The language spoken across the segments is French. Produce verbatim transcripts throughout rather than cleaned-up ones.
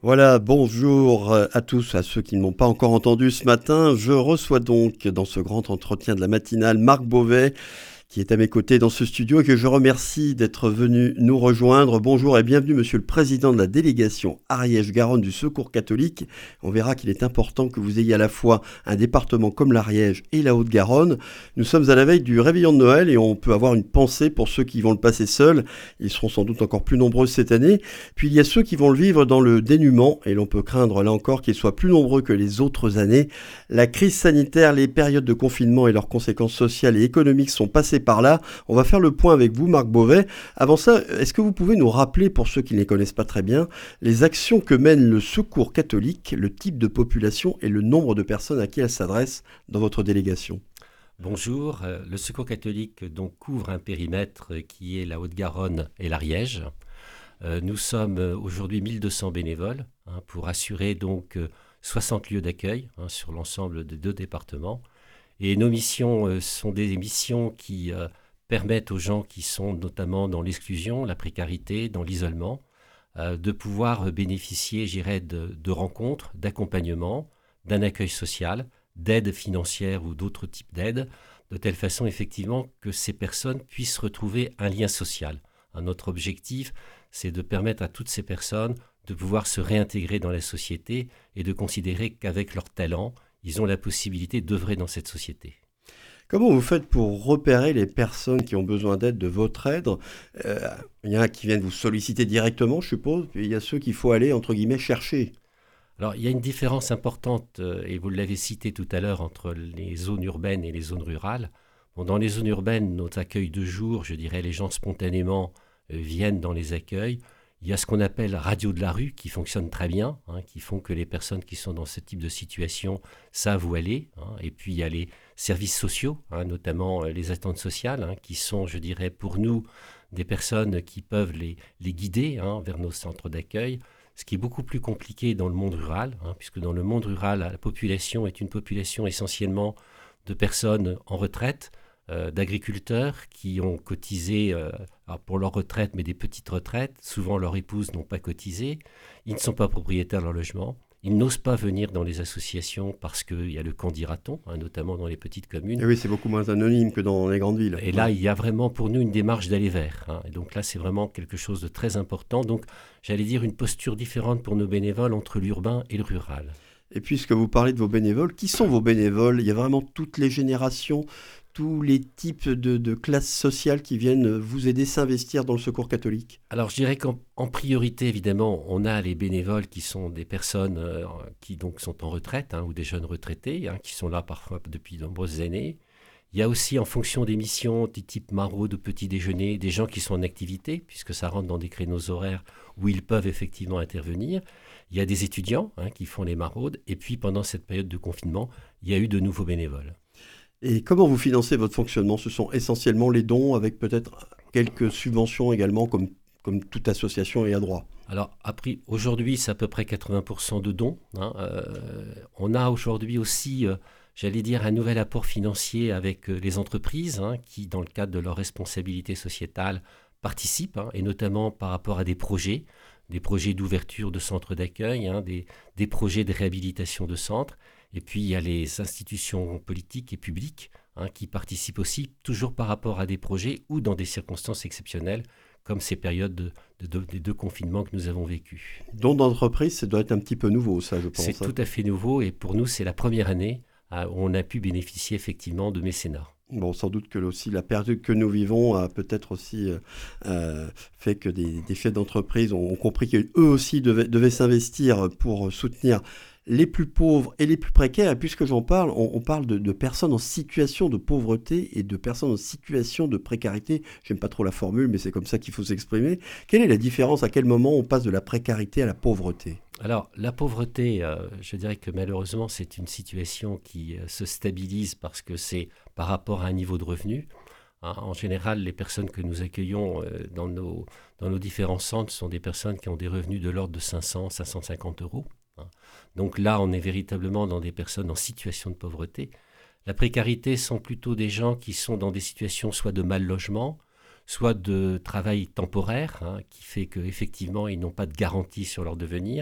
Voilà, bonjour à tous, à ceux qui ne m'ont pas encore entendu ce matin. Je reçois donc dans ce grand entretien de la matinale Marc Beauvais, qui est à mes côtés dans ce studio et que je remercie d'être venu nous rejoindre. Bonjour et bienvenue monsieur le président de la délégation Ariège-Garonne du Secours catholique. On verra qu'il est important que vous ayez à la fois un département comme l'Ariège et la Haute-Garonne. Nous sommes à la veille du réveillon de Noël et on peut avoir une pensée pour ceux qui vont le passer seuls. Ils seront sans doute encore plus nombreux cette année. Puis il y a ceux qui vont le vivre dans le dénuement et l'on peut craindre là encore qu'ils soient plus nombreux que les autres années. La crise sanitaire, les périodes de confinement et leurs conséquences sociales et économiques sont passées par là. On va faire le point avec vous, Marc Beauvais. Avant ça, est-ce que vous pouvez nous rappeler, pour ceux qui ne les connaissent pas très bien, les actions que mène le Secours catholique, le type de population et le nombre de personnes à qui elle s'adresse dans votre délégation ? Bonjour, le Secours catholique donc couvre un périmètre qui est la Haute-Garonne et l'Ariège. Nous sommes aujourd'hui mille deux cents bénévoles hein, pour assurer donc soixante lieux d'accueil hein, sur l'ensemble des deux départements. Et nos missions euh, sont des missions qui euh, permettent aux gens qui sont notamment dans l'exclusion, la précarité, dans l'isolement, euh, de pouvoir bénéficier, j'irais, de, de rencontres, d'accompagnement, d'un accueil social, d'aide financière ou d'autres types d'aides, de telle façon effectivement que ces personnes puissent retrouver un lien social. Un autre objectif, c'est de permettre à toutes ces personnes de pouvoir se réintégrer dans la société et de considérer qu'avec leur talent, ils ont la possibilité d'œuvrer dans cette société. Comment vous faites pour repérer les personnes qui ont besoin d'aide, de votre aide ? euh, Il y en a qui viennent vous solliciter directement, je suppose, puis il y a ceux qu'il faut aller, entre guillemets, chercher. Alors, il y a une différence importante, euh, et vous l'avez cité tout à l'heure, entre les zones urbaines et les zones rurales. Bon, dans les zones urbaines, nos accueils de jour, je dirais, les gens spontanément euh, viennent dans les accueils. Il y a ce qu'on appelle radio de la rue qui fonctionne très bien, hein, qui font que les personnes qui sont dans ce type de situation savent où aller. Hein. Et puis il y a les services sociaux, hein, notamment les attentes sociales, hein, qui sont, je dirais, pour nous, des personnes qui peuvent les, les guider hein, vers nos centres d'accueil. Ce qui est beaucoup plus compliqué dans le monde rural, hein, puisque dans le monde rural, la population est une population essentiellement de personnes en retraite, Euh, d'agriculteurs qui ont cotisé euh, pour leur retraite, mais des petites retraites. Souvent, leurs épouses n'ont pas cotisé. Ils ne sont pas propriétaires de leur logement. Ils n'osent pas venir dans les associations parce qu'il y a le qu'en dira-t-on, hein, notamment dans les petites communes. Et oui, c'est beaucoup moins anonyme que dans les grandes villes. Et là, il y a vraiment pour nous une démarche d'aller vers. Hein. Et donc là, c'est vraiment quelque chose de très important. Donc, j'allais dire une posture différente pour nos bénévoles entre l'urbain et le rural. Et puisque vous parlez de vos bénévoles, qui sont vos bénévoles ? Il y a vraiment toutes les générations, tous les types de, de classes sociales qui viennent vous aider à s'investir dans le Secours catholique ? Alors, je dirais qu'en en priorité, évidemment, on a les bénévoles qui sont des personnes euh, qui donc sont en retraite hein, ou des jeunes retraités hein, qui sont là parfois depuis de nombreuses années. Il y a aussi, en fonction des missions, des types maraudes, petit déjeuner, des gens qui sont en activité, puisque ça rentre dans des créneaux horaires où ils peuvent effectivement intervenir. Il y a des étudiants hein, qui font les maraudes. Et puis, pendant cette période de confinement, il y a eu de nouveaux bénévoles. Et comment vous financez votre fonctionnement ? Ce sont essentiellement les dons, avec peut-être quelques subventions également, comme, comme toute association est à droit. Alors, après, aujourd'hui, c'est à peu près quatre-vingts pour cent de dons. Hein. Euh, on a aujourd'hui aussi, euh, j'allais dire, un nouvel apport financier avec euh, les entreprises hein, qui, dans le cadre de leur responsabilité sociétale, participent, hein, et notamment par rapport à des projets, des projets d'ouverture de centres d'accueil, hein, des, des projets de réhabilitation de centres. Et puis, il y a les institutions politiques et publiques hein, qui participent aussi, toujours par rapport à des projets ou dans des circonstances exceptionnelles, comme ces périodes de, de, de, des deux confinements que nous avons vécus. Don d'entreprise, ça doit être un petit peu nouveau, ça, je pense. C'est hein. tout à fait nouveau et pour nous, c'est la première année hein, où on a pu bénéficier effectivement de mécénat. Bon, sans doute que aussi la période que nous vivons a peut-être aussi euh, fait que des, des chefs d'entreprise ont, ont compris qu'eux aussi devaient, devaient s'investir pour soutenir les plus pauvres et les plus précaires. Et puisque j'en parle, on, on parle de, de personnes en situation de pauvreté et de personnes en situation de précarité. J'aime pas trop la formule, mais c'est comme ça qu'il faut s'exprimer. Quelle est la différence ? À quel moment on passe de la précarité à la pauvreté ? Alors, la pauvreté, euh, je dirais que malheureusement, c'est une situation qui euh, se stabilise parce que c'est par rapport à un niveau de revenu. Hein, en général, les personnes que nous accueillons euh, dans, nos, dans nos différents centres sont des personnes qui ont des revenus de l'ordre de cinq cents à cinq cent cinquante euros. Hein. Donc là, on est véritablement dans des personnes en situation de pauvreté. La précarité sont plutôt des gens qui sont dans des situations soit de mal logement, soit de travail temporaire, hein, qui fait qu'effectivement, ils n'ont pas de garantie sur leur devenir.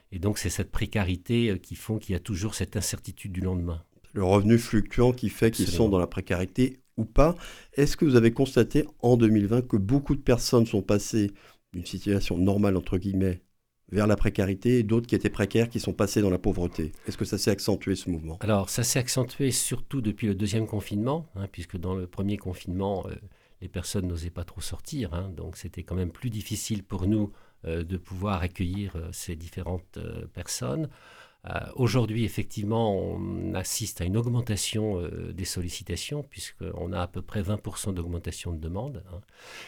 Et donc c'est cette précarité qui font qu'il y a toujours cette incertitude du lendemain. Le revenu fluctuant qui fait qu'ils Absolument. sont dans la précarité ou pas. Est-ce que vous avez constaté en deux mille vingt que beaucoup de personnes sont passées d'une situation normale, entre guillemets, vers la précarité, et d'autres qui étaient précaires qui sont passés dans la pauvreté? Est-ce que ça s'est accentué, ce mouvement? Alors ça s'est accentué surtout depuis le deuxième confinement, hein, puisque dans le premier confinement, euh, les personnes n'osaient pas trop sortir, hein, donc c'était quand même plus difficile pour nous euh, de pouvoir accueillir euh, ces différentes euh, personnes. Euh, aujourd'hui, effectivement, on assiste à une augmentation euh, des sollicitations, puisqu'on a à peu près vingt pour cent d'augmentation de demandes, hein.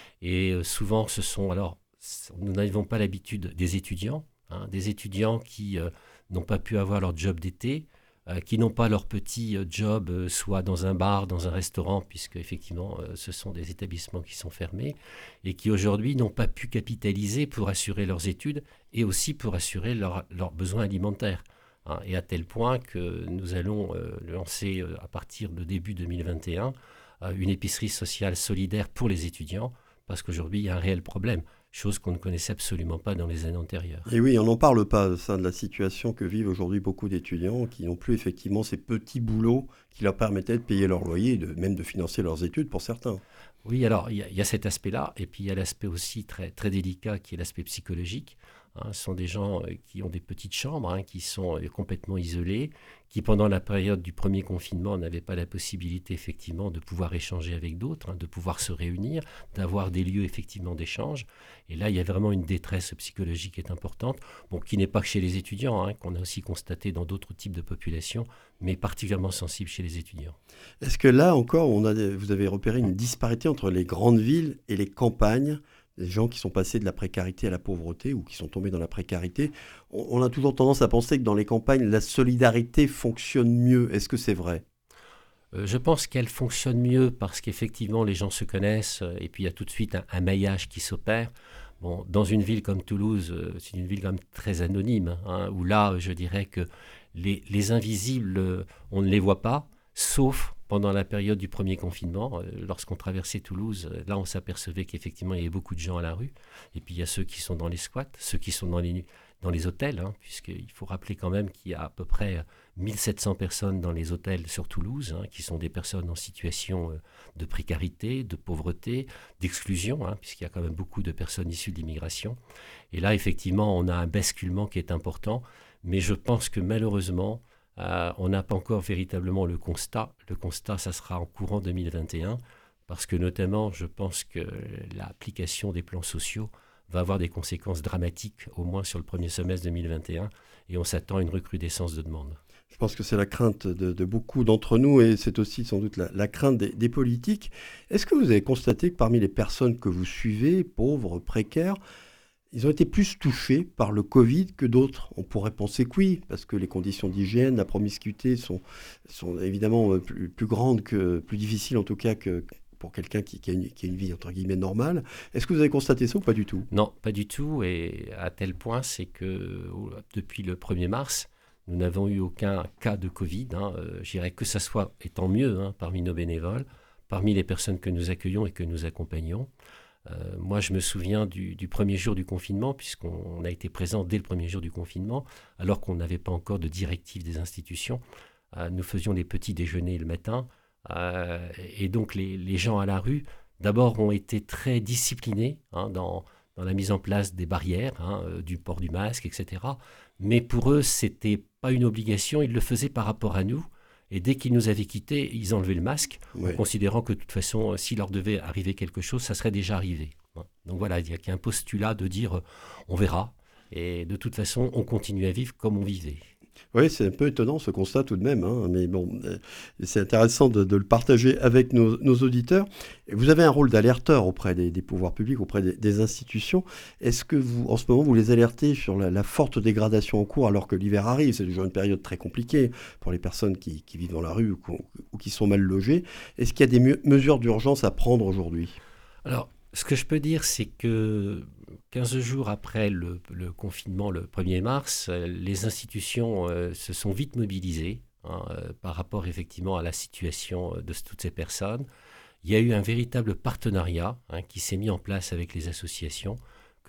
Et euh, souvent, ce sont, alors, nous n'avons pas l'habitude des étudiants, hein, des étudiants qui euh, n'ont pas pu avoir leur job d'été, euh, qui n'ont pas leur petit euh, job, euh, soit dans un bar, dans un restaurant, puisque effectivement, euh, ce sont des établissements qui sont fermés, et qui aujourd'hui n'ont pas pu capitaliser pour assurer leurs études et aussi pour assurer leurs leurs besoins alimentaires. Hein, et à tel point que nous allons euh, lancer euh, à partir de début deux mille vingt et un euh, une épicerie sociale solidaire pour les étudiants, parce qu'aujourd'hui il y a un réel problème, chose qu'on ne connaissait absolument pas dans les années antérieures. Et oui, on n'en parle pas, ça, de la situation que vivent aujourd'hui beaucoup d'étudiants qui n'ont plus effectivement ces petits boulots qui leur permettaient de payer leur loyer, de, même de financer leurs études pour certains. Oui, alors il y, y a cet aspect-là, et puis il y a l'aspect aussi très, très délicat qui est l'aspect psychologique. Hein, ce sont des gens euh, qui ont des petites chambres, hein, qui sont euh, complètement isolés, qui pendant la période du premier confinement n'avaient pas la possibilité effectivement de pouvoir échanger avec d'autres, hein, de pouvoir se réunir, d'avoir des lieux effectivement d'échange. Et là, il y a vraiment une détresse psychologique qui est importante, bon, qui n'est pas que chez les étudiants, hein, qu'on a aussi constaté dans d'autres types de populations, mais particulièrement sensible chez les étudiants. Est-ce que là encore, on a, vous avez repéré une disparité entre les grandes villes et les campagnes? Des gens qui sont passés de la précarité à la pauvreté ou qui sont tombés dans la précarité. On, on a toujours tendance à penser que dans les campagnes, la solidarité fonctionne mieux. Est-ce que c'est vrai? Euh, je pense qu'elle fonctionne mieux parce qu'effectivement les gens se connaissent euh, et puis il y a tout de suite un, un maillage qui s'opère. Bon, dans une ville comme Toulouse, euh, c'est une ville quand même très anonyme, hein, où là, je dirais que les, les invisibles, euh, on ne les voit pas, sauf pendant la période du premier confinement. Euh, lorsqu'on traversait Toulouse, euh, là on s'apercevait qu'effectivement il y avait beaucoup de gens à la rue. Et puis il y a ceux qui sont dans les squats, ceux qui sont dans les, dans les hôtels, hein, puisqu'il faut rappeler quand même qu'il y a à peu près mille sept cents personnes dans les hôtels sur Toulouse, hein, qui sont des personnes en situation de précarité, de pauvreté, d'exclusion, hein, puisqu'il y a quand même beaucoup de personnes issues de l'immigration. Et là, effectivement, on a un basculement qui est important, mais je pense que malheureusement, euh, on n'a pas encore véritablement le constat. Le constat, ça sera en courant deux mille vingt et un, parce que notamment, je pense que l'application des plans sociaux va avoir des conséquences dramatiques, au moins sur le premier semestre deux mille vingt et un, et on s'attend à une recrudescence de demande. Je pense que c'est la crainte de, de beaucoup d'entre nous et c'est aussi sans doute la, la crainte des, des politiques. Est-ce que vous avez constaté que parmi les personnes que vous suivez, pauvres, précaires, ils ont été plus touchés par le Covid que d'autres? On pourrait penser que oui, parce que les conditions d'hygiène, la promiscuité sont, sont évidemment plus, plus grandes, que, plus difficiles en tout cas que pour quelqu'un qui, qui, a une, qui a une vie entre guillemets normale. Est-ce que vous avez constaté ça ou pas du tout? Non, pas du tout, et à tel point, c'est que depuis le premier mars, nous n'avons eu aucun cas de Covid, hein, euh, je dirais que ça soit, et tant mieux, hein, parmi nos bénévoles, parmi les personnes que nous accueillons et que nous accompagnons. Euh, moi, je me souviens du, du premier jour du confinement, puisqu'on a été présent dès le premier jour du confinement, alors qu'on n'avait pas encore de directive des institutions. Euh, nous faisions des petits déjeuners le matin, euh, et donc les, les gens à la rue, d'abord, ont été très disciplinés, hein, dans, dans la mise en place des barrières, hein, euh, du port du masque, et cetera. Mais pour eux, ce n'était pas une obligation, ils le faisaient par rapport à nous. Et dès qu'ils nous avaient quittés, ils enlevaient le masque, ouais, en considérant que de toute façon, s'il leur devait arriver quelque chose, ça serait déjà arrivé. Donc voilà, il y a un postulat de dire euh, on verra. Et de toute façon, on continue à vivre comme on vivait. Oui, c'est un peu étonnant ce constat tout de même, hein, mais bon, euh, c'est intéressant de, de le partager avec nos, nos auditeurs. Vous avez un rôle d'alerteur auprès des, des pouvoirs publics, auprès des, des institutions. Est-ce que vous, en ce moment, vous les alertez sur la, la forte dégradation en cours alors que l'hiver arrive? C'est déjà une période très compliquée pour les personnes qui, qui vivent dans la rue ou, ou qui sont mal logées. Est-ce qu'il y a des me- mesures d'urgence à prendre aujourd'hui? Alors, ce que je peux dire, c'est que quinze jours après le, le confinement, le premier mars, les institutions euh, se sont vite mobilisées, hein, euh, par rapport effectivement à la situation de toutes ces personnes. Il y a eu un véritable partenariat, hein, qui s'est mis en place avec les associations, que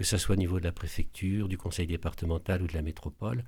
que ce soit au niveau de la préfecture, du conseil départemental ou de la métropole.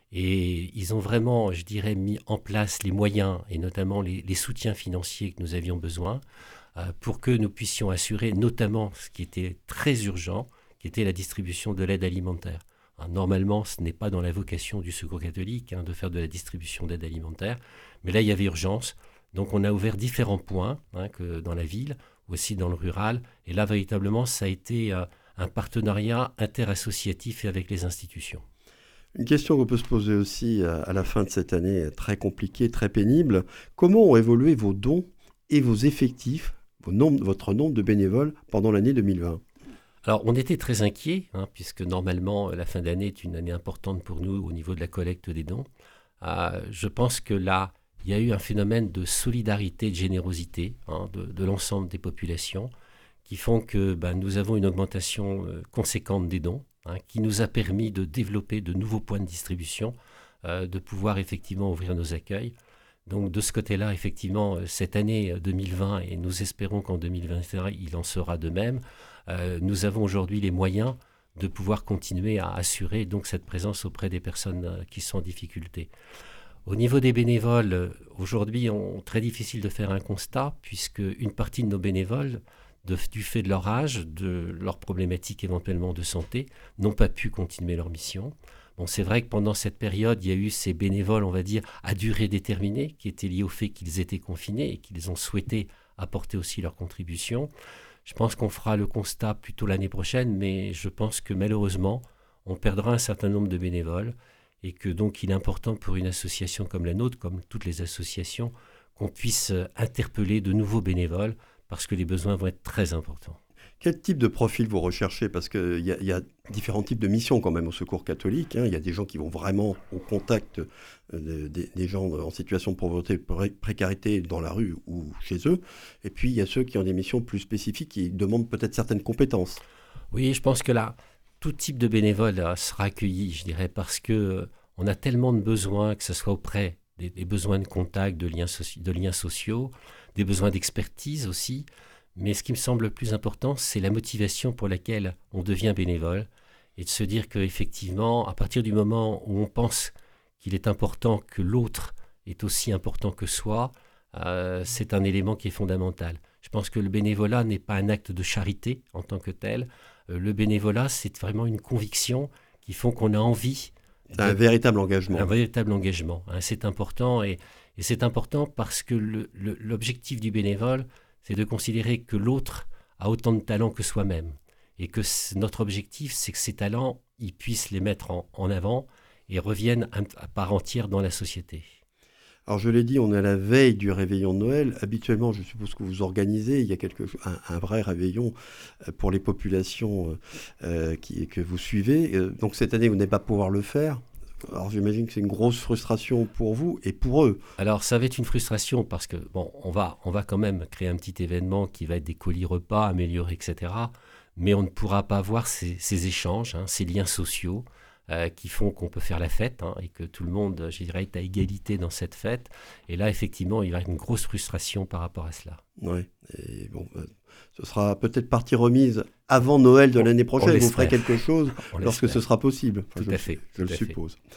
Et ils ont vraiment, je dirais, mis en place les moyens et notamment les, les soutiens financiers que nous avions besoin euh, pour que nous puissions assurer notamment ce qui était très urgent, qui était la distribution de l'aide alimentaire. Hein, normalement, ce n'est pas dans la vocation du Secours catholique hein, de faire de la distribution d'aide alimentaire, mais là, il y avait urgence. Donc, on a ouvert différents points hein, que dans la ville, aussi dans le rural. Et là, véritablement, ça a été euh, un partenariat interassociatif avec les institutions. Une question qu'on peut se poser aussi à la fin de cette année très compliquée, très pénible. Comment ont évolué vos dons et vos effectifs, vos nombres, votre nombre de bénévoles pendant l'année deux mille vingt ? Alors, on était très inquiets, hein, puisque normalement, la fin d'année est une année importante pour nous au niveau de la collecte des dons. Euh, je pense que là, il y a eu un phénomène de solidarité, de générosité hein, de, de l'ensemble des populations qui font que ben, nous avons une augmentation euh, conséquente des dons. Hein, qui nous a permis de développer de nouveaux points de distribution, euh, de pouvoir effectivement ouvrir nos accueils. Donc de ce côté-là, effectivement, cette année deux mille vingt, et nous espérons qu'en deux mille vingt et un, il en sera de même, euh, nous avons aujourd'hui les moyens de pouvoir continuer à assurer donc cette présence auprès des personnes qui sont en difficulté. Au niveau des bénévoles, aujourd'hui, on, très difficile de faire un constat, puisque une partie de nos bénévoles, De, du fait de leur âge, de leurs problématiques éventuellement de santé, n'ont pas pu continuer leur mission. Bon, c'est vrai que pendant cette période, il y a eu ces bénévoles, on va dire, à durée déterminée, qui étaient liés au fait qu'ils étaient confinés et qu'ils ont souhaité apporter aussi leur contribution. Je pense qu'on fera le constat plutôt l'année prochaine, mais je pense que malheureusement, on perdra un certain nombre de bénévoles et que donc il est important pour une association comme la nôtre, comme toutes les associations, qu'on puisse interpeller de nouveaux bénévoles parce que les besoins vont être très importants. Quel type de profil vous recherchez ? Parce qu'il y, y a différents types de missions quand même au Secours catholique. Il hein. y a des gens qui vont vraiment au contact de, de, des gens en situation de pauvreté, pré- précarité dans la rue ou chez eux. Et puis il y a ceux qui ont des missions plus spécifiques qui demandent peut-être certaines compétences. Oui, je pense que là, tout type de bénévole là, sera accueilli, je dirais, parce qu'on a tellement de besoins, que ce soit auprès des, des besoins de contact, de liens, soci- de liens sociaux, des besoins d'expertise aussi, mais ce qui me semble le plus important, c'est la motivation pour laquelle on devient bénévole et de se dire qu'effectivement, à partir du moment où on pense qu'il est important que l'autre est aussi important que soi, euh, c'est un élément qui est fondamental. Je pense que le bénévolat n'est pas un acte de charité en tant que tel. Euh, le bénévolat, c'est vraiment une conviction qui font qu'on a envie. C'est un véritable engagement. Un véritable engagement. Hein, c'est important et Et c'est important parce que le, le, l'objectif du bénévole, c'est de considérer que l'autre a autant de talent que soi-même. Et que notre objectif, c'est que ces talents, ils puissent les mettre en, en avant et reviennent à, à part entière dans la société. Alors je l'ai dit, on est à la veille du réveillon de Noël. Habituellement, je suppose que vous organisez, il y a quelque, un, un vrai réveillon pour les populations euh, qui, que vous suivez. Donc cette année, vous n'allez pas pouvoir le faire. Alors j'imagine que c'est une grosse frustration pour vous et pour eux. Alors ça va être une frustration parce que bon, on va, on va quand même créer un petit événement qui va être des colis repas améliorés, et cetera. Mais on ne pourra pas avoir ces, ces échanges, hein, ces liens sociaux euh, qui font qu'on peut faire la fête hein, et que tout le monde, je dirais, est à égalité dans cette fête. Et là, effectivement, il y aura une grosse frustration par rapport à cela. Oui, et bon, euh, ce sera peut-être partie remise avant Noël de l'année prochaine. Vous ferez quelque chose lorsque ce sera possible. Enfin, tout je, à fait. Je tout le à suppose. Fait.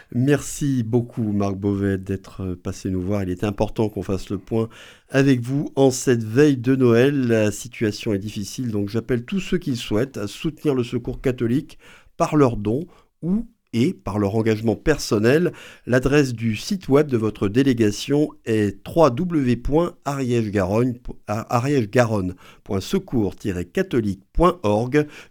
Merci beaucoup, Marc Beauvais, d'être passé nous voir. Il était important qu'on fasse le point avec vous en cette veille de Noël. La situation est difficile, donc j'appelle tous ceux qui le souhaitent à soutenir le Secours catholique par leurs dons ou et par leur engagement personnel. L'adresse du site web de votre délégation est w w w point ariège garonne point secours tiret catholique point org.